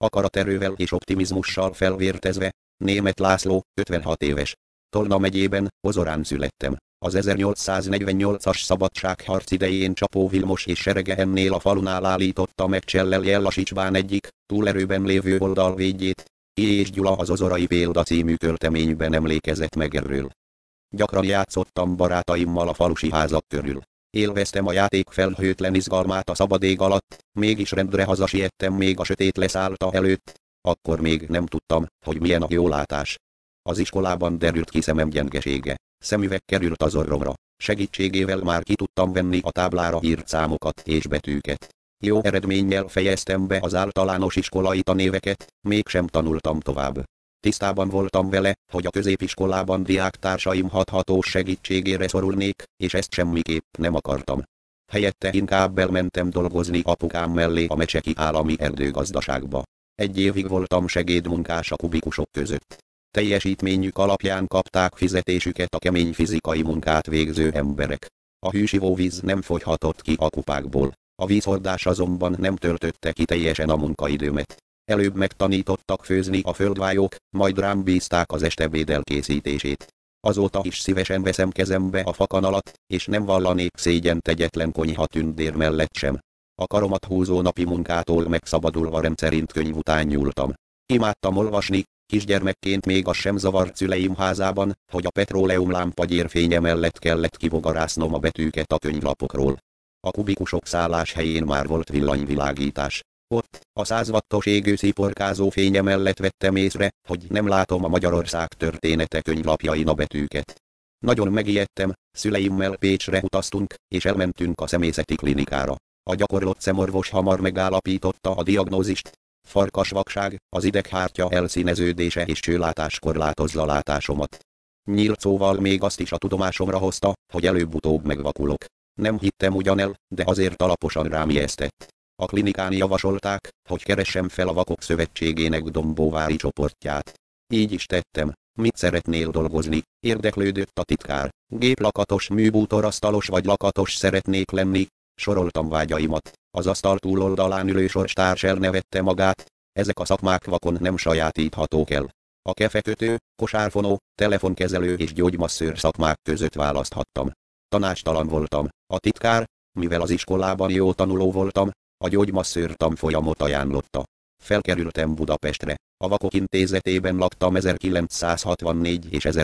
akaraterővel és optimizmussal felvértezve, Németh László, 56 éves. Tolna megyében, Ozorán születtem. Az 1848-as szabadságharc idején Csapó Vilmos és serege ennél a falunál állította meg Csellel Jellasicsbán egyik, túlerőben lévő oldalvédjét. I. és Gyula az Ozorai példa című költeményben emlékezett meg erről. Gyakran játszottam barátaimmal a falusi házak körül. Élveztem a játék felhőtlen izgalmát a szabad ég alatt, mégis rendre hazasiettem még a sötét leszállta előtt. Akkor még nem tudtam, hogy milyen a jólátás. Az iskolában derült ki szemem gyengesége. Szemüveg került az orromra. Segítségével már ki tudtam venni a táblára írt számokat és betűket. Jó eredménnyel fejeztem be az általános iskolai tanéveket, mégsem tanultam tovább. Tisztában voltam vele, hogy a középiskolában diáktársaim hathatós segítségére szorulnék, és ezt semmiképp nem akartam. Helyette inkább elmentem dolgozni apukám mellé a Mecseki Állami Erdőgazdaságba. 1 évig voltam segédmunkás a kubikusok között. Teljesítményük alapján kapták fizetésüket a kemény fizikai munkát végző emberek. A hűs ivóvíz nem fogyhatott ki a kupákból. A vízhordás azonban nem töltötte ki teljesen a munkaidőmet. Előbb megtanítottak főzni a földvályok, majd rám bízták az estebéd elkészítését. Azóta is szívesen veszem kezembe a fakanalat, és nem vallanék szégyent egyetlen konyha tündér mellett sem. A karomat húzó napi munkától megszabadulva rendszerint könyv után nyúltam. Imádtam olvasni, kisgyermekként még az sem zavart szüleim házában, hogy a petróleumlámpa gyérfénye mellett kellett kibogarásznom a betűket a könyvlapokról. A kubikusok szálláshelyén már volt villanyvilágítás. Ott, a 100 wattos égő sziporkázó fénye mellett vettem észre, hogy nem látom a Magyarország története könyvlapjain a betűket. Nagyon megijedtem, szüleimmel Pécsre utaztunk, és elmentünk a szemészeti klinikára. A gyakorlott szemorvos hamar megállapította a diagnózist. Farkasvakság, az ideghártya elszíneződése és csőlátás korlátozza látásomat. Nyílt szóval még azt is a tudomásomra hozta, hogy előbb-utóbb megvakulok. Nem hittem ugyan el, de azért alaposan rám ijesztett. A klinikán javasolták, hogy keressem fel a Vakok Szövetségének dombóvári csoportját. Így is tettem. Mit szeretnél dolgozni? Érdeklődött a titkár. Géplakatos, műbútorasztalos vagy lakatos szeretnék lenni. Soroltam vágyaimat. Az asztal túloldalán ülő sorstárs elnevette magát. Ezek a szakmák vakon nem sajátíthatók el. A kefekötő, kosárfonó, telefonkezelő és gyógymasszőr szakmák között választhattam. Tanácstalan voltam. A titkár, mivel az iskolában jó tanuló voltam, a gyógymasszőr tanfolyamot ajánlotta. Felkerültem Budapestre. A Vakok Intézetében laktam 1964 és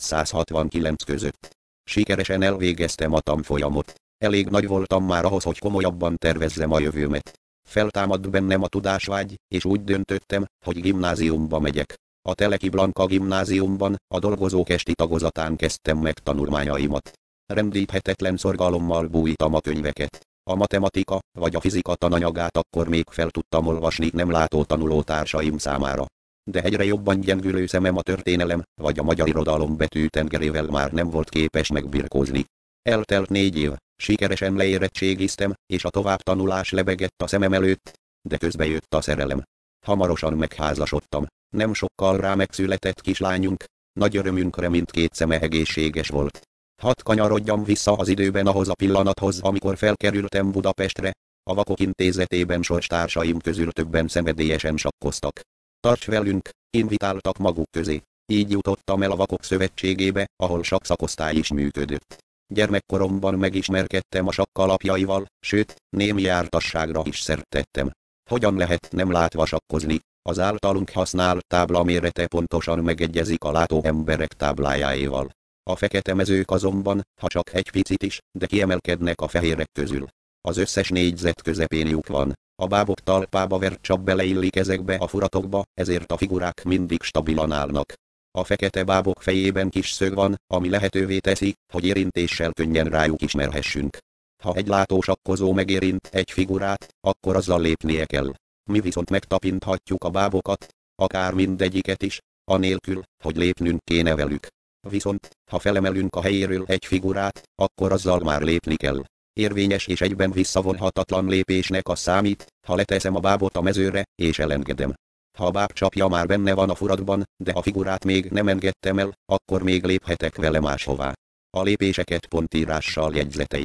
1969 között. Sikeresen elvégeztem a tanfolyamot. Elég nagy voltam már ahhoz, hogy komolyabban tervezzem a jövőmet. Feltámadt bennem a tudásvágy, és úgy döntöttem, hogy gimnáziumba megyek. A Teleki Blanka gimnáziumban, a dolgozók esti tagozatán kezdtem meg tanulmányaimat. Rendíthetetlen szorgalommal bújtam a könyveket. A matematika vagy a fizika tananyagát akkor még fel tudtam olvasni nem látó tanulótársaim számára. De egyre jobban gyengülő szemem a történelem vagy a magyar irodalom betűtengerével már nem volt képes megbirkózni. Eltelt 4 év, sikeresen leérettségiztem, és a továbbtanulás lebegett a szemem előtt, de közbe jött a szerelem. Hamarosan megházasodtam. Nem sokkal rá megszületett kislányunk, nagy örömünkre mindkét szeme egészséges volt. Hadd kanyarodjam vissza az időben ahhoz a pillanathoz, amikor felkerültem Budapestre. A Vakok Intézetében sorstársaim közül többen szenvedélyesen sakkoztak. Tarts velünk, invitáltak maguk közé. Így jutottam el a Vakok Szövetségébe, ahol sakkszakosztály is működött. Gyermekkoromban megismerkedtem a sakk alapjaival, sőt, némi jártasságra is szert tettem. Hogyan lehet nem látva sakkozni? Az általunk használt tábla mérete pontosan megegyezik a látó emberek táblájáéval. A fekete mezők azonban, ha csak egy picit is, de kiemelkednek a fehérek közül. Az összes négyzet közepén lyuk van. A bábok talpába vert csap beleillik ezekbe a furatokba, ezért a figurák mindig stabilan állnak. A fekete bábok fejében kis szög van, ami lehetővé teszi, hogy érintéssel könnyen rájuk ismerhessünk. Ha egy látósakkozó megérint egy figurát, akkor azzal lépnie kell. Mi viszont megtapinthatjuk a bábokat, akár mindegyiket is, anélkül, hogy lépnünk kéne velük. Viszont, ha felemelünk a helyéről egy figurát, akkor azzal már lépni kell. Érvényes és egyben visszavonhatatlan lépésnek az számít, ha leteszem a bábot a mezőre, és elengedem. Ha a báb csapja már benne van a furatban, de a figurát még nem engedtem el, akkor még léphetek vele máshová. A lépéseket pontírással jegyzeteljük.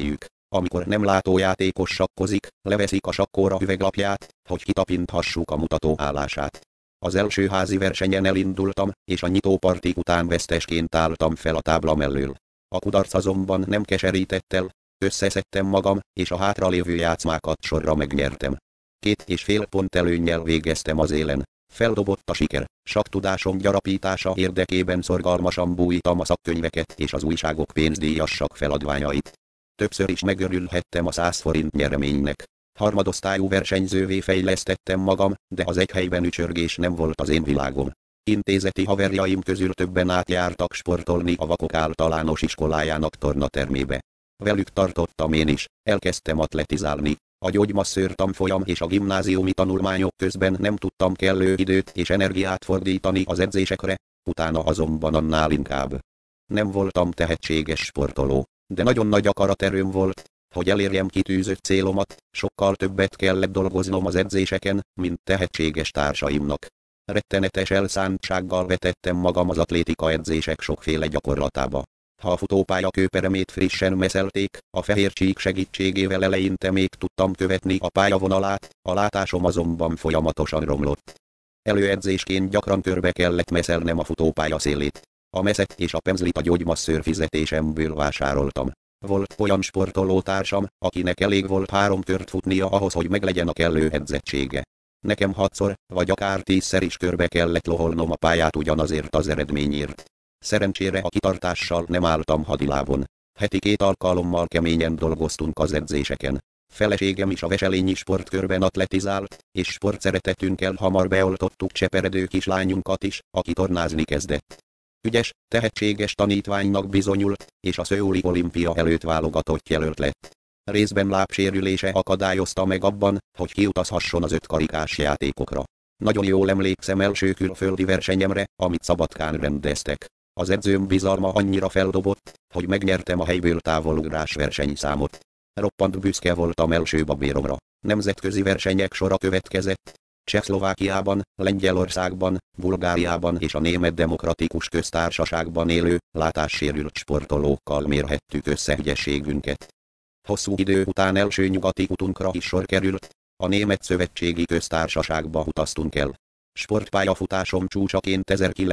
Amikor nem látó játékos sakkozik, leveszik a sakkóra üveglapját, hogy kitapinthassuk a mutató állását. Az első házi versenyen elindultam, és a nyitópartik után vesztesként álltam fel a tábla mellől. A kudarc azonban nem keserített el, összeszedtem magam, és a hátralévő játszmákat sorra megnyertem. 2,5 pont előnnyel végeztem az élen. Feldobott a siker, saktudásom gyarapítása érdekében szorgalmasan bújtam a szakkönyveket és az újságok pénzdíjassak feladványait. Többször is megörülhettem a 100 forint nyereménynek. Harmadosztályú versenyzővé fejlesztettem magam, de az egy helyben ücsörgés nem volt az én világom. Intézeti haverjaim közül többen átjártak sportolni a Vakok általános iskolájának tornatermébe. Velük tartottam én is, elkezdtem atletizálni. A gyógymasszőr tanfolyam és a gimnáziumi tanulmányok közben nem tudtam kellő időt és energiát fordítani az edzésekre, utána azonban annál inkább. Nem voltam tehetséges sportoló, de nagyon nagy akaraterőm volt, hogy elérjem kitűzött célomat, sokkal többet kellett dolgoznom az edzéseken, mint tehetséges társaimnak. Rettenetes elszántsággal vetettem magam az atlétika edzések sokféle gyakorlatába. Ha a futópálya kőperemét frissen meszelték, a fehér csík segítségével eleinte még tudtam követni a pályavonalát, a látásom azonban folyamatosan romlott. Előedzésként gyakran körbe kellett meszelnem a futópálya szélét. A meszet és a penzlit a gyógymasszőr fizetésemből vásároltam. Volt olyan sportolótársam, akinek elég volt 3 kört futnia ahhoz, hogy meglegyen a kellő edzettsége. Nekem 6-szor, vagy akár 10-szer is körbe kellett loholnom a pályát ugyanazért az eredményért. Szerencsére a kitartással nem álltam hadilábon. Heti 2 alkalommal keményen dolgoztunk az edzéseken. Feleségem is a Veselényi sportkörben atletizált, és sportszeretetünkkel hamar beoltottuk cseperedő kislányunkat is, aki tornázni kezdett. Ügyes, tehetséges tanítványnak bizonyult, és a szöuli olimpia előtt válogatott jelölt lett. Részben lábsérülése akadályozta meg abban, hogy kiutazhasson az 5 karikás játékokra. Nagyon jól emlékszem első külföldi versenyemre, amit Szabadkán rendeztek. Az edzőm bizalma annyira feldobott, hogy megnyertem a helyből távolugrás versenyszámot. Roppant büszke voltam első babéromra. Nemzetközi versenyek sora következett. Csehszlovákiában, Lengyelországban, Bulgáriában és a Német Demokratikus Köztársaságban élő, látássérült sportolókkal mérhettük össze ügyességünket. Hosszú idő után első nyugati utunkra is sor került, a Német Szövetségi Köztársaságba utaztunk el. Sportpályafutásom csúcsaként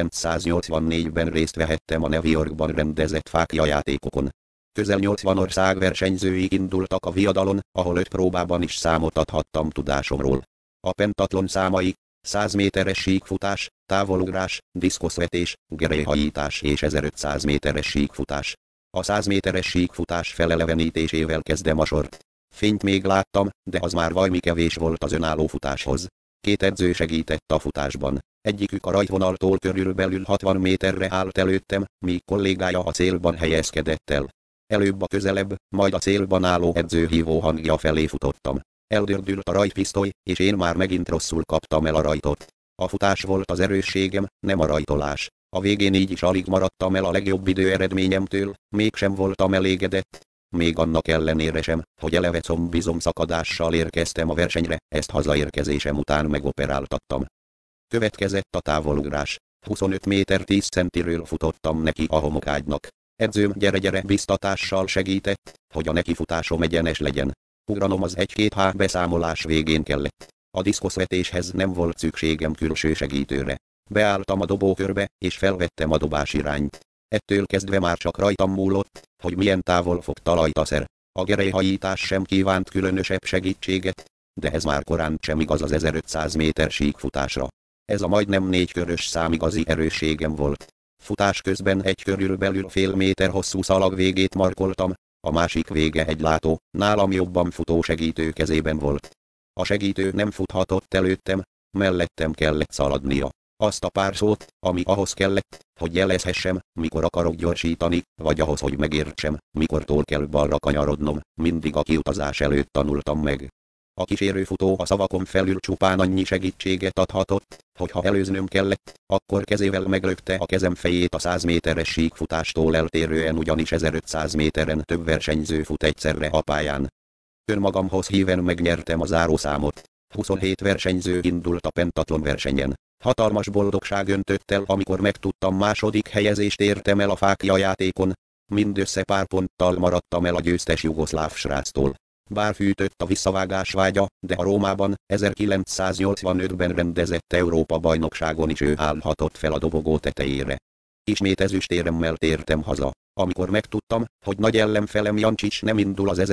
1984-ben részt vehettem a New Yorkban rendezett fákja játékokon. Közel 80 ország versenyzői indultak a viadalon, ahol 5 próbában is számot adhattam tudásomról. A pentatlon számai, 100 méteres síkfutás, távolugrás, diszkoszvetés, gerelyhajítás és 1500 méteres síkfutás. A 100 méteres síkfutás felelevenítésével kezdem a sort. Fényt még láttam, de az már valami kevés volt az önálló futáshoz. 2 edző segített a futásban. Egyikük a rajtvonaltól körülbelül 60 méterre állt előttem, míg kollégája a célban helyezkedett el. Előbb a közelebb, majd a célban álló edző hívó hangja felé futottam. Eldördült a rajtpisztoly, és én már megint rosszul kaptam el a rajtot. A futás volt az erősségem, nem a rajtolás. A végén így is alig maradtam el a legjobb időeredményemtől, mégsem voltam elégedett. Még annak ellenére sem, hogy eleve combizom szakadással érkeztem a versenyre, ezt hazaérkezésem után megoperáltattam. Következett a távolugrás. 25 méter 10 centiről futottam neki a homokágynak. Edzőm gyere biztatással segített, hogy a nekifutásom egyenes legyen. Ugranom az 1-2 H beszámolás végén kellett. A diszkoszvetéshez nem volt szükségem külső segítőre. Beálltam a dobókörbe, és felvettem a dobás irányt. Ettől kezdve már csak rajtam múlott, hogy milyen távol fog talajt a szer. A gerelyhajítás sem kívánt különösebb segítséget, de ez már korán sem igaz az 1500 méter síkfutásra. Ez a majdnem 4 körös szám igazi erősségem volt. Futás közben egy körülbelül fél méter hosszú szalag végét markoltam, a másik vége egy látó, nálam jobban futó segítő kezében volt. A segítő nem futhatott előttem, mellettem kellett szaladnia. Azt a pár szót, ami ahhoz kellett, hogy jelezhessem, mikor akarok gyorsítani, vagy ahhoz, hogy megértsem, mikortól kell balra kanyarodnom, mindig a kiutazás előtt tanultam meg. A kísérőfutó a szavakon felül csupán annyi segítséget adhatott, hogy ha előznöm kellett, akkor kezével meglökte a kezem fejét a 100 méteres síkfutástól eltérően, ugyanis 1500 méteren több versenyző fut egyszerre a pályán. Önmagamhoz híven megnyertem a zárószámot. 27 versenyző indult a pentatlon versenyen. Hatalmas boldogság öntött el, amikor megtudtam, második helyezést értem el a fákja játékon. Mindössze pár ponttal maradtam el a győztes jugoszláv sráctól. Bár fűtött a visszavágás vágya, de a Rómában 1985-ben rendezett Európa-bajnokságon is ő állhatott fel a dobogó tetejére. Ismét ezüstéremmel tértem haza. Amikor megtudtam, hogy nagy ellenfelem Jancsics nem indul az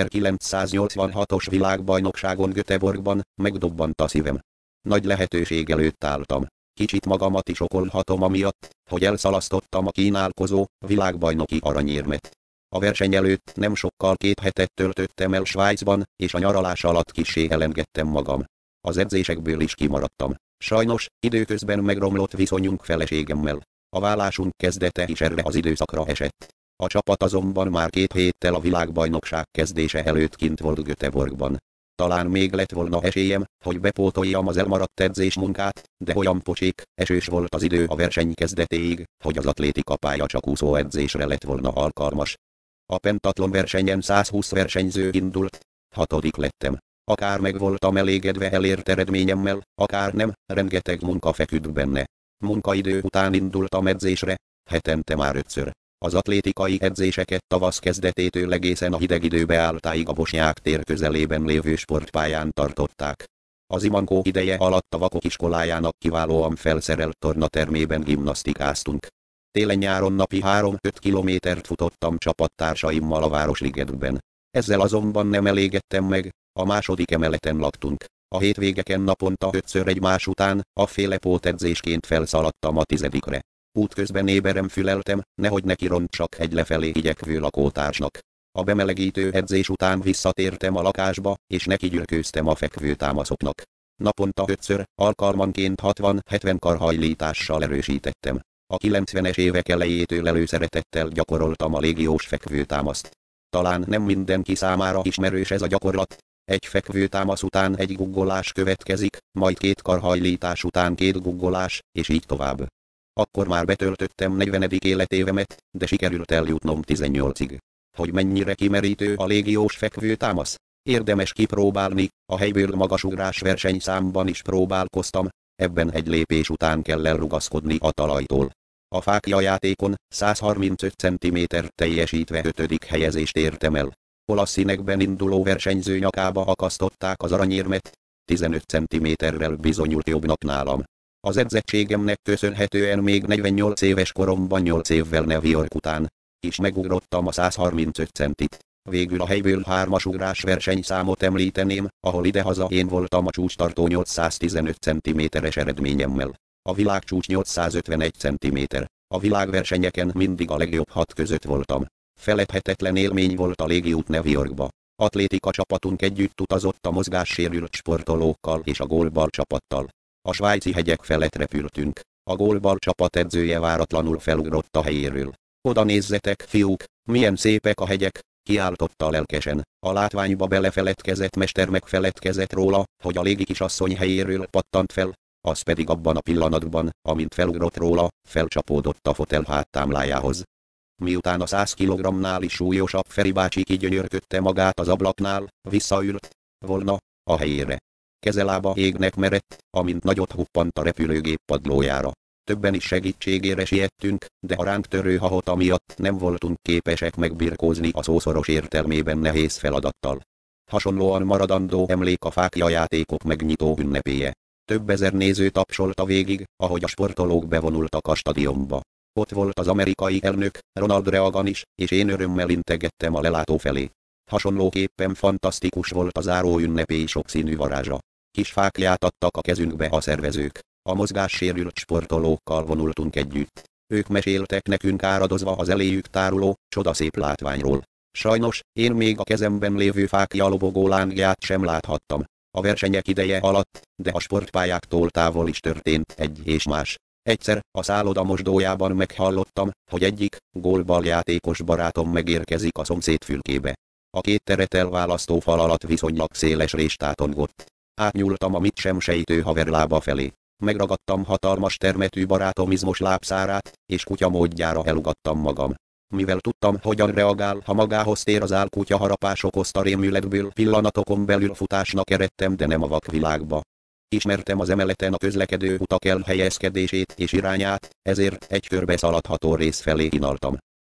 1986-os világbajnokságon Göteborgban, megdobbant a szívem. Nagy lehetőség előtt álltam. Kicsit magamat is okolhatom amiatt, hogy elszalasztottam a kínálkozó, világbajnoki aranyérmet. A verseny előtt nem sokkal 2 hetet töltöttem el Svájcban, és a nyaralás alatt kissé elengedtem magam. Az edzésekből is kimaradtam. Sajnos, időközben megromlott viszonyunk feleségemmel. A válásunk kezdete is erre az időszakra esett. A csapat azonban már 2 héttel a világbajnokság kezdése előtt kint volt Göteborgban. Talán még lett volna esélyem, hogy bepótoljam az elmaradt edzésmunkát, de olyan pocsék, esős volt az idő a verseny kezdetéig, hogy az atlétika pálya csak úszó edzésre lett volna alkalmas. A pentatlon versenyen 120 versenyző indult, 6. lettem. Akár meg voltam elégedve elért eredményemmel, akár nem, rengeteg munka feküdt benne. Munkaidő után indultam edzésre, hetente már 5-ször. Az atlétikai edzéseket tavasz kezdetétől egészen a hideg időbe álltáig a Bosnyák tér közelében lévő sportpályán tartották. Az Imankó ideje alatt a vakok iskolájának kiválóan felszerelt tornatermében gimnasztikáztunk. Télen-nyáron napi 3-5 kilométert futottam csapattársaimmal a Városligetben. Ezzel azonban nem elégedtem meg, a második emeleten laktunk. A hétvégeken naponta 5-ször egymás után, afféle pótedzésként felszaladtam a 10. Útközben éberem füleltem, nehogy neki rontsak egy lefelé igyekvő lakótársnak. A bemelegítő edzés után visszatértem a lakásba, és neki gyülkőztem a fekvő támaszoknak. Naponta 5-ször, alkalmanként 60-70 karhajlítással erősítettem. A 90-es évek elejétől előszeretettel gyakoroltam a légiós fekvőtámaszt. Talán nem mindenki számára ismerős ez a gyakorlat. Egy fekvőtámasz után egy guggolás következik, majd 2 karhajlítás után 2 guggolás, és így tovább. Akkor már betöltöttem 40. életévemet, de sikerült eljutnom 18-ig. Hogy mennyire kimerítő a légiós fekvőtámasz? Érdemes kipróbálni, a helyből magasugrás versenyszámban is próbálkoztam, ebben egy lépés után kell elrugaszkodni a talajtól. A fáklyajátékon 135 cm teljesítve 5. helyezést értem el. Olasz színekben induló versenyző nyakába akasztották az aranyérmet, 15 cm-rel bizonyult jobbnak nálam. Az edzettségemnek köszönhetően még 48 éves koromban 8 évvel New York után is megugrottam a 135 centit. Végül a helyből 3-as ugrás versenyszámot említeném, ahol idehaza én voltam a csúcstartó 815 cm-es eredményemmel. A világcsúcs 851 cm. A világversenyeken mindig a legjobb 6 között voltam. Feledhetetlen élmény volt a légiút New Yorkba. Atlétika csapatunk együtt utazott a mozgássérült sportolókkal és a gólbal csapattal. A svájci hegyek felett repültünk. A gólbal csapat edzője váratlanul felugrott a helyéről. Oda nézzetek, fiúk, milyen szépek a hegyek, kiáltotta lelkesen. A látványba belefeledkezett mester megfeledkezett róla, hogy a légi kisasszony helyéről pattant fel, az pedig abban a pillanatban, amint felugrott róla, felcsapódott a fotel háttámlájához. Miután a 100 kg-nál is súlyosabb Feri bácsi kigyönyörködte magát az ablaknál, visszaült volna a helyére. Kezelába égnek merett, amint nagyot huppant a repülőgép padlójára. Többen is segítségére siettünk, de a ránk törő hahota miatt nem voltunk képesek megbirkózni a szószoros értelmében nehéz feladattal. Hasonlóan maradandó emlék a fáklyajátékok megnyitó ünnepéje. Több ezer néző tapsolta végig, ahogy a sportolók bevonultak a stadionba. Ott volt az amerikai elnök, Ronald Reagan is, és én örömmel integettem a lelátó felé. Hasonlóképpen fantasztikus volt a záró ünnepély sokszínű varázsa. Kis fáklyát adtak a kezünkbe a szervezők. A mozgássérült sportolókkal vonultunk együtt. Ők meséltek nekünk áradozva az eléjük táruló, csodaszép látványról. Sajnos, én még a kezemben lévő fáklya lobogó lángját sem láthattam. A versenyek ideje alatt, de a sportpályáktól távol is történt egy és más. Egyszer, a szálloda mosdójában meghallottam, hogy egyik gólbal játékos barátom megérkezik a szomszéd fülkébe. A 2 teret elválasztó fal alatt viszonylag széles rés tátongott. Átnyúltam a mit sem sejtő haverlába felé. Megragadtam hatalmas termetű barátom izmos lábszárát, és kutya módjára elugattam magam. Mivel tudtam, hogyan reagál, ha magához tér az álkutya harapás okozta rémületből pillanatokon belül futásnak eredtem, de nem a vakvilágba. Ismertem az emeleten a közlekedő utak elhelyezkedését és irányát, ezért egy körbe szaladható rész felé inaltam.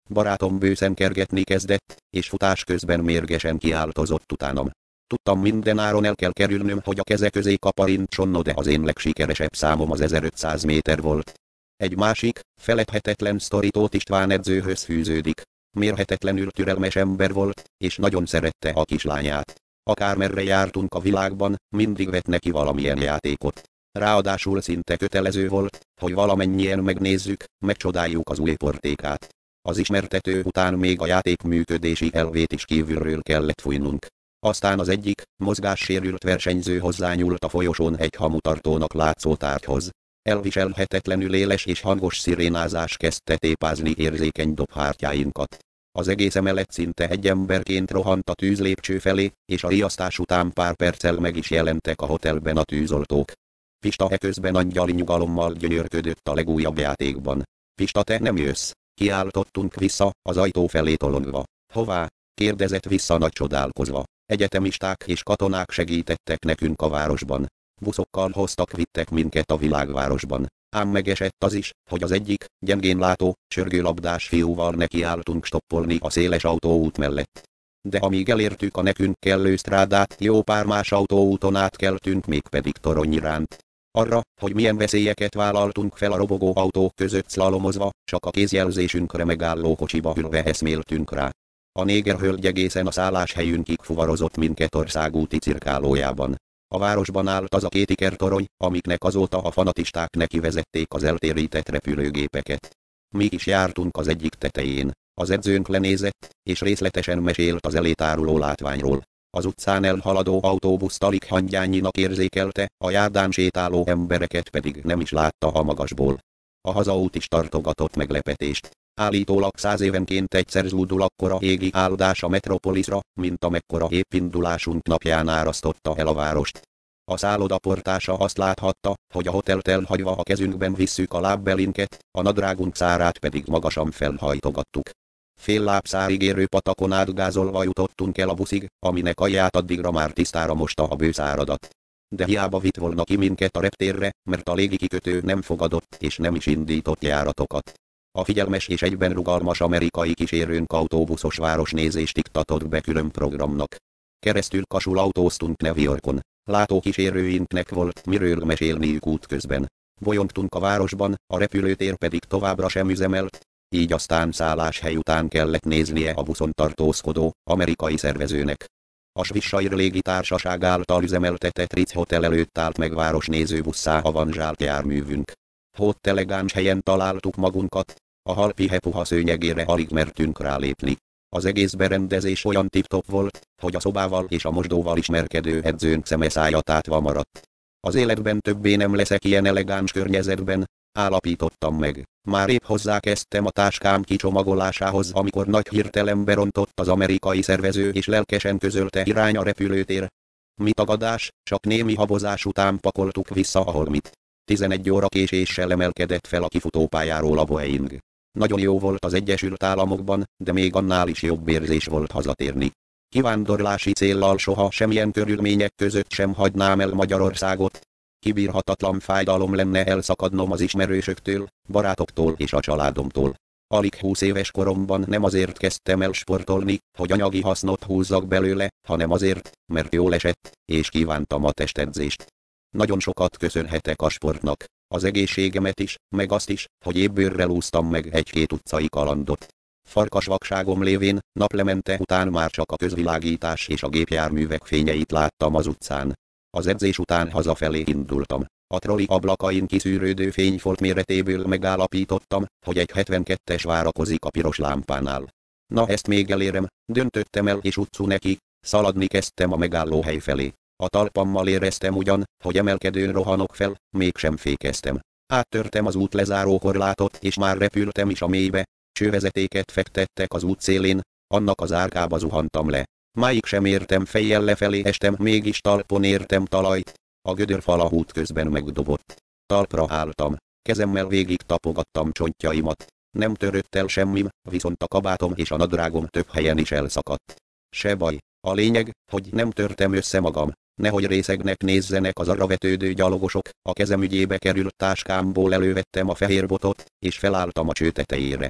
Barátom bőszen kergetni kezdett, és futás közben mérgesen kiáltozott utánam. Tudtam, mindenáron el kell kerülnöm, hogy a keze közé kaparintson, de az én legsikeresebb számom az 1500 méter volt. Egy másik, feledhetetlen sztori Tóth István edzőhöz fűződik. Mérhetetlenül türelmes ember volt, és nagyon szerette a kislányát. Akármerre jártunk a világban, mindig vett neki valamilyen játékot. Ráadásul szinte kötelező volt, hogy valamennyien megnézzük, megcsodáljuk az új portékát. Az ismertető után még a játék működési elvét is kívülről kellett fújnunk. Aztán az egyik, mozgássérült versenyző hozzányúlt a folyosón egy hamutartónak látszó tárgyhoz. Elviselhetetlenül éles és hangos szirénázás kezdte tépázni érzékeny dobhártyáinkat. Az egész emelet szinte egy emberként rohant a tűzlépcső felé, és a riasztás után pár perccel meg is jelentek a hotelben a tűzoltók. Pista eközben angyali nyugalommal gyönyörködött a legújabb játékban. Pista, te nem jössz? Kiáltottunk vissza, az ajtó felé tolongva. Hová? Kérdezett vissza nagy csodálkozva. Egyetemisták és katonák segítettek nekünk a városban. Buszokkal vittek minket a világvárosban. Ám megesett az is, hogy az egyik, gyengén látó, sörgőlabdás fiúval nekiálltunk stoppolni a széles autóút mellett. De amíg elértük a nekünk kellő strádát, jó pár más autóúton átkeltünk, mégpedig torony iránt. Arra, hogy milyen veszélyeket vállaltunk fel a robogó autók között szlalomozva, csak a kézjelzésünkre megálló kocsiba ülve eszméltünk rá. A négerhölgy egészen a szálláshelyünkig fuvarozott minket országúti cirkálójában. A városban állt az a két ikertorony, amiknek azóta a fanatisták nekivezették az eltérített repülőgépeket. Mi is jártunk az egyik tetején. Az edzőnk lenézett, és részletesen mesélt az elétáruló látványról. Az utcán elhaladó autóbusz alig hangyányinak érzékelte, a járdán sétáló embereket pedig nem is látta a magasból. A hazaút is tartogatott meglepetést. Állítólag 100 évenként egyszer zúdul akkora égi áldás a metropoliszra, mint amekkora épindulásunk napján árasztotta el a várost. A szállodaportása azt láthatta, hogy a hotelt elhagyva a kezünkben visszük a lábbelinket, a nadrágunk szárát pedig magasan felhajtogattuk. Fél lábszárig érő patakon átgázolva jutottunk el a buszig, aminek alját addigra már tisztára mosta a bőszáradat. De hiába vitt volna ki minket a reptérre, mert a légikikötő nem fogadott és nem is indított járatokat. A figyelmes és egyben rugalmas amerikai kísérőnk autóbuszos városnézést iktatott be külön programnak. Keresztül Kasul autóztunk New Yorkon. Látókísérőinknek volt miről mesélniük útközben. Bolyongtunk a városban, a repülőtér pedig továbbra sem üzemelt, így aztán szálláshely után kellett néznie a buszon tartózkodó, amerikai szervezőnek. A Swissair légitársaság által üzemeltetett Ritz Hotel előtt állt meg városnéző busszá avanzsált járművünk. Hót elegáns helyen találtuk magunkat, a halpihe puha szőnyegére alig mertünk rálépni. Az egész berendezés olyan tip-top volt, hogy a szobával és a mosdóval ismerkedő edzőnk szeme szája tátva maradt. Az életben többé nem leszek ilyen elegáns környezetben, állapítottam meg. Már épp hozzákezdtem a táskám kicsomagolásához, amikor nagy hirtelen berontott az amerikai szervező és lelkesen közölte irány a repülőtér. Mi tagadás, csak némi habozás után pakoltuk vissza a holmit. 11 óra késéssel emelkedett fel a kifutópályáról a Boeing. Nagyon jó volt az Egyesült Államokban, de még annál is jobb érzés volt hazatérni. Kivándorlási céllal soha semmilyen körülmények között sem hagynám el Magyarországot. Kibírhatatlan fájdalom lenne elszakadnom az ismerősöktől, barátoktól és a családomtól. Alig 20 éves koromban nem azért kezdtem el sportolni, hogy anyagi hasznot húzzak belőle, hanem azért, mert jól esett, és kívántam a testedzést. Nagyon sokat köszönhetek a sportnak, az egészségemet is, meg azt is, hogy ébbőrrel úsztam meg egy-két utcai kalandot. Farkasvakságom lévén, naplemente után már csak a közvilágítás és a gépjárművek fényeit láttam az utcán. Az edzés után hazafelé indultam. A troli ablakain kiszűrődő fényfolt méretéből megállapítottam, hogy egy 72-es várakozik a piros lámpánál. Na ezt még elérem, döntöttem el és utcu neki, szaladni kezdtem a megállóhely felé. A talpammal éreztem ugyan, hogy emelkedőn rohanok fel, mégsem fékeztem. Áttörtem az út lezáró korlátot és már repültem is a mélybe, csővezetéket fektettek az út szélén, annak az árkába zuhantam le. Máig sem értem fejjel lefelé estem, mégis talpon értem talajt. A gödörfal a út közben megdobott. Talpra álltam, kezemmel végig tapogattam csontjaimat. Nem törött el semmim, viszont a kabátom és a nadrágom több helyen is elszakadt. Se baj, a lényeg, hogy nem törtem össze magam. Nehogy részegnek nézzenek az arra vetődő gyalogosok, a kezem ügyébe került táskámból elővettem a fehér botot, és felálltam a cső tetejére.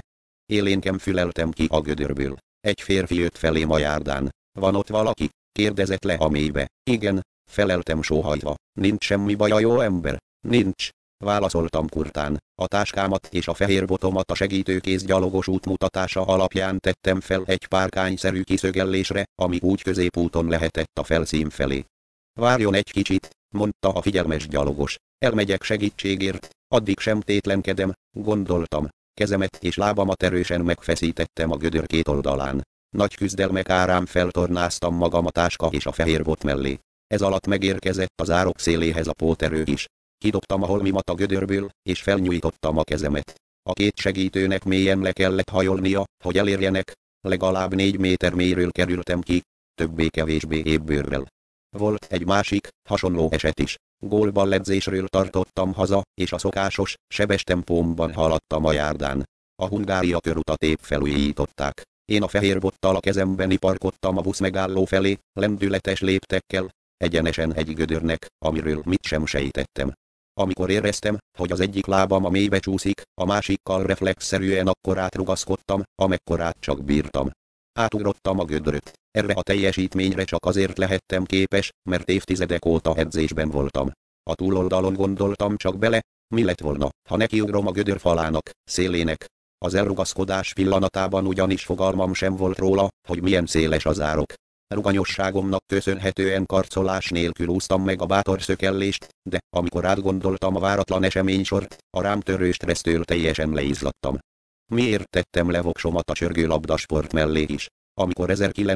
Élénken füleltem ki a gödörből. Egy férfi jött felém a járdán. Van ott valaki? Kérdezett le a mélybe. Igen, feleltem sóhajtva. Nincs semmi baj, jó ember? Nincs. Válaszoltam kurtán. A táskámat és a fehér botomat a segítőkész gyalogos útmutatása alapján tettem fel egy párkányszerű kiszögellésre, ami úgy középúton lehetett a felszín felé. Várjon egy kicsit, mondta a figyelmes gyalogos. Elmegyek segítségért, addig sem tétlenkedem, gondoltam. Kezemet és lábamat erősen megfeszítettem a gödör két oldalán. Nagy küzdelmek árán feltornáztam magam a táska és a fehér bot mellé. Ez alatt megérkezett az árok széléhez a póterő is. Kidobtam a holmimat a gödörből, és felnyújtottam a kezemet. A két segítőnek mélyen le kellett hajolnia, hogy elérjenek, legalább 4 méter mélyről kerültem ki, többé-kevésbé ébbőrrel. Volt egy másik, hasonló eset is. Gólballedzésről tartottam haza, és a szokásos, sebes tempómban haladtam a járdán. A Hungária körutat épp felújították. Én a fehér bottal a kezemben iparkodtam a busz megálló felé, lendületes léptekkel, egyenesen egy gödörnek, amiről mit sem sejtettem. Amikor éreztem, hogy az egyik lábam a mélybe csúszik, a másikkal reflexzerűen akkorát rugaszkodtam, amekkorát csak bírtam. Átugrottam a gödröt. Erre a teljesítményre csak azért lehettem képes, mert évtizedek óta edzésben voltam. A túloldalon gondoltam csak bele, mi lett volna, ha nekiugrom a gödör falának, szélének. Az elrugaszkodás pillanatában ugyanis fogalmam sem volt róla, hogy milyen széles az árok. Ruganyosságomnak köszönhetően karcolás nélkül úsztam meg a bátor szökellést, de amikor átgondoltam a váratlan eseménysort, a rám törő stressztől teljesen leizladtam. Miért tettem le voksomat a csörgőlabdasport mellé is? Amikor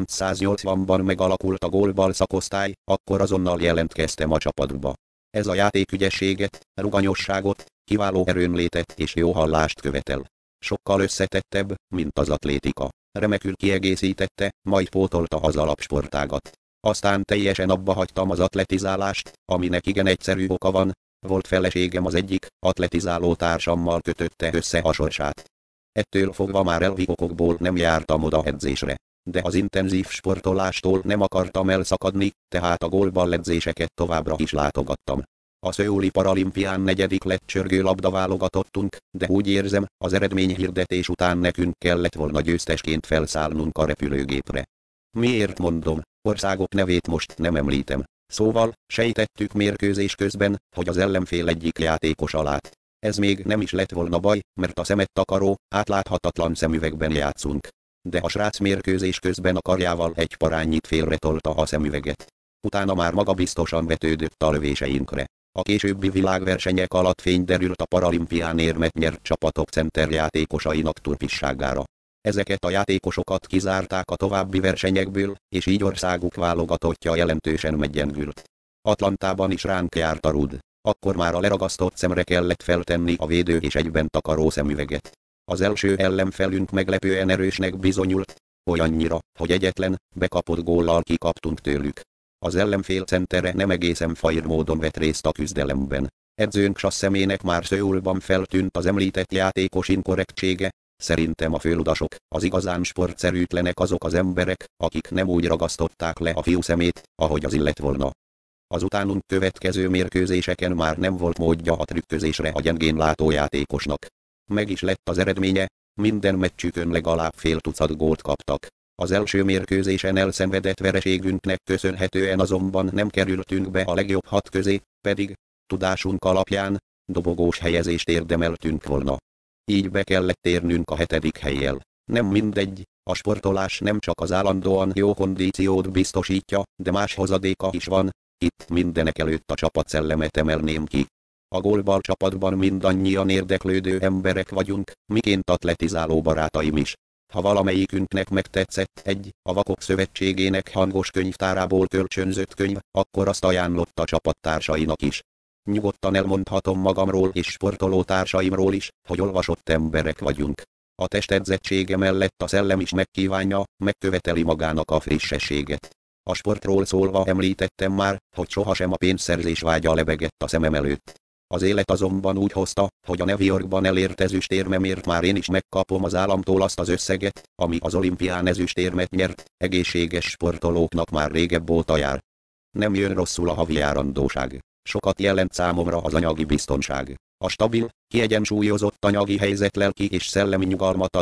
1980-ban megalakult a gólball szakosztály, akkor azonnal jelentkeztem a csapatba. Ez a játékügyességet, ruganyosságot, kiváló erőnlétet és jó hallást követel. Sokkal összetettebb, mint az atlétika. Remekül kiegészítette, majd pótolta az alapsportágat. Aztán teljesen abba hagytam az atletizálást, aminek igen egyszerű oka van, volt feleségem az egyik, atletizáló társammal kötötte össze a sorsát. Ettől fogva már elvi okokból nem jártam oda edzésre. De az intenzív sportolástól nem akartam elszakadni, tehát a gólballedzéseket továbbra is látogattam. A szöuli paralimpián 4. lett csörgőlabda válogatottunk, de úgy érzem, az eredményhirdetés után nekünk kellett volna győztesként felszállnunk a repülőgépre. Miért mondom, országok nevét most nem említem. Szóval, sejtettük mérkőzés közben, hogy az ellenfél egyik játékos alát. Ez még nem is lett volna baj, mert a szemet takaró, átláthatatlan szemüvegben játszunk. De a srác mérkőzés közben a karjával egy paránnyit félretolta a szemüveget. Utána már magabiztosan vetődött a lövéseinkre. A későbbi világversenyek alatt fény derült a paralimpián érmet nyert csapatok centerjátékosainak turpisságára. Ezeket a játékosokat kizárták a további versenyekből, és így országuk válogatottja jelentősen meggyengült. Atlantában is ránk járt a rúd. Akkor már a leragasztott szemre kellett feltenni a védő és egyben takaró szemüveget. Az első ellenfelünk meglepően erősnek bizonyult, olyannyira, hogy egyetlen, bekapott góllal kikaptunk tőlük. Az ellenfél centere nem egészen fair módon vett részt a küzdelemben. Edzőnk Sasszemének már Szöulban feltűnt az említett játékos inkorrektsége. Szerintem a föludasok, az igazán sportszerűtlenek azok az emberek, akik nem úgy ragasztották le a fiú szemét, ahogy az illett volna. Az utánunk következő mérkőzéseken már nem volt módja a trükközésre a gyengén látó játékosnak. Meg is lett az eredménye, minden meccsükön legalább fél tucat gólt kaptak. Az első mérkőzésen elszenvedett vereségünknek köszönhetően azonban nem kerültünk be a legjobb 6 közé, pedig, tudásunk alapján, dobogós helyezést érdemeltünk volna. Így be kellett térnünk a 7. hellyel. Nem mindegy, a sportolás nem csak az állandóan jó kondíciót biztosítja, de más hozadéka is van, itt mindenekelőtt a csapatszellemet emelném ki. A gólball csapatban mindannyian érdeklődő emberek vagyunk, miként atletizáló barátaim is. Ha valamelyikünknek megtetszett a Vakok Szövetségének hangos könyvtárából kölcsönzött könyv, akkor azt ajánlott a csapattársainak is. Nyugodtan elmondhatom magamról és sportolótársaimról is, hogy olvasott emberek vagyunk. A testedzettsége mellett a szellem is megkívánja, megköveteli magának a frissességet. A sportról szólva említettem már, hogy sohasem a pénzszerzés vágya lebegett a szemem előtt. Az élet azonban úgy hozta, hogy a New Yorkban elért ezüstérmemért már én is megkapom az államtól azt az összeget, ami az olimpián ezüstérmet nyert, egészséges sportolóknak már régebb óta jár. Nem jön rosszul a havi járandóság. Sokat jelent számomra az anyagi biztonság. A stabil, kiegyensúlyozott anyagi helyzet lelki és szellemi nyugalmat ad.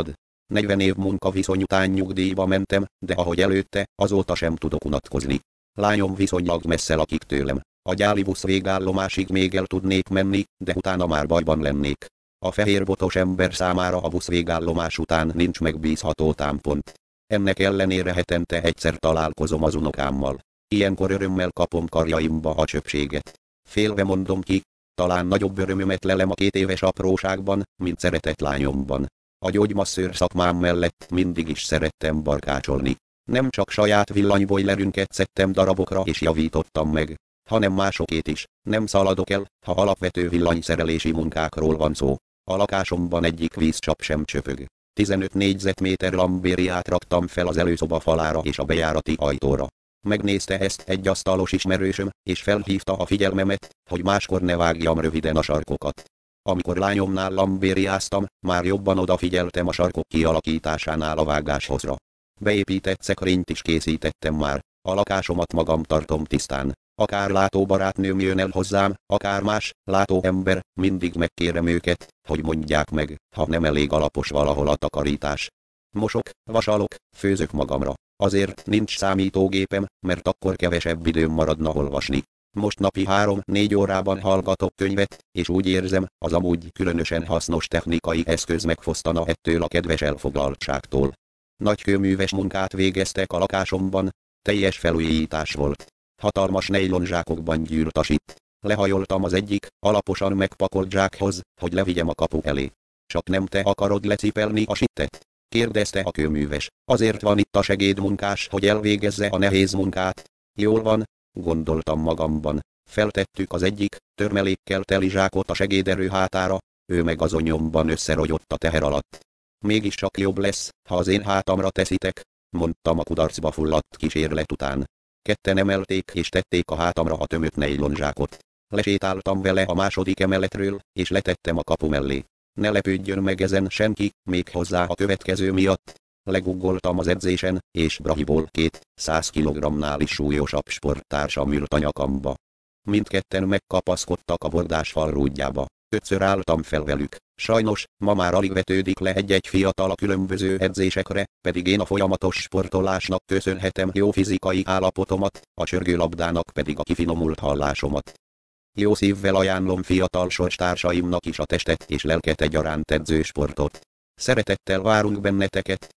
40 év munkaviszony után nyugdíjba mentem, de ahogy előtte, azóta sem tudok unatkozni. Lányom viszonylag messze lakik tőlem. A gyáli busz végállomásig még el tudnék menni, de utána már bajban lennék. A fehérbotos ember számára a busz végállomás után nincs megbízható támpont. Ennek ellenére hetente egyszer találkozom az unokámmal. Ilyenkor örömmel kapom karjaimba a csöpséget. Félve mondom ki, talán nagyobb örömömet lelem a 2 éves apróságban, mint szeretett lányomban. A gyógymasszőr szakmám mellett mindig is szerettem barkácsolni. Nem csak saját villanyboilerünket szedtem darabokra és javítottam meg, hanem másokét is. Nem szaladok el, ha alapvető villanyszerelési munkákról van szó. A lakásomban egyik vízcsap sem csöpög. 15 négyzetméter lambériát raktam fel az előszoba falára és a bejárati ajtóra. Megnézte ezt egy asztalos ismerősöm, és felhívta a figyelmemet, hogy máskor ne vágjam röviden a sarkokat. Amikor lányomnál lambériáztam, már jobban odafigyeltem a sarkok kialakításánál a vágáshozra. Beépített szekrényt is készítettem már, a lakásomat magam tartom tisztán. Akár látóbarátnőm jön el hozzám, akár más látóember, mindig megkérem őket, hogy mondják meg, ha nem elég alapos valahol a takarítás. Mosok, vasalok, főzök magamra. Azért nincs számítógépem, mert akkor kevesebb időm maradna olvasni. Most napi 3-4 órában hallgatok könyvet, és úgy érzem, az amúgy különösen hasznos technikai eszköz megfosztana ettől a kedves elfoglaltságtól. Nagy kőműves munkát végeztek a lakásomban, teljes felújítás volt. Hatalmas nejlonzsákokban gyűlt a sit. Lehajoltam az egyik, alaposan megpakolt zsákhoz, hogy levigyem a kapu elé. Csak nem te akarod lecipelni a sittet? Kérdezte a kőműves. Azért van itt a segédmunkás, hogy elvégezze a nehéz munkát. Jól van, gondoltam magamban. Feltettük az egyik, törmelékkel teli zsákot a segéderő hátára, ő meg az onyomban összerogyott a teher alatt. Mégis csak jobb lesz, ha az én hátamra teszitek, mondtam a kudarcba fulladt kísérlet után. Ketten emelték és tették a hátamra a tömött nejlonzsákot. Lesétáltam vele a második emeletről, és letettem a kapu mellé. Ne lepődjön meg ezen senki, még hozzá a következő miatt. Leguggoltam az edzésen, és Brahiból 200 kg-nál is súlyosabb sporttársam ült a nyakamba. Mindketten megkapaszkodtak a bordásfal rúdjába. 5-ször álltam fel velük. Sajnos, ma már alig vetődik le egy-egy fiatal a különböző edzésekre, pedig én a folyamatos sportolásnak köszönhetem jó fizikai állapotomat, a csörgőlabdának pedig a kifinomult hallásomat. Jó szívvel ajánlom fiatal sorstársaimnak is a testet és lelket egyaránt edző sportot. Szeretettel várunk benneteket,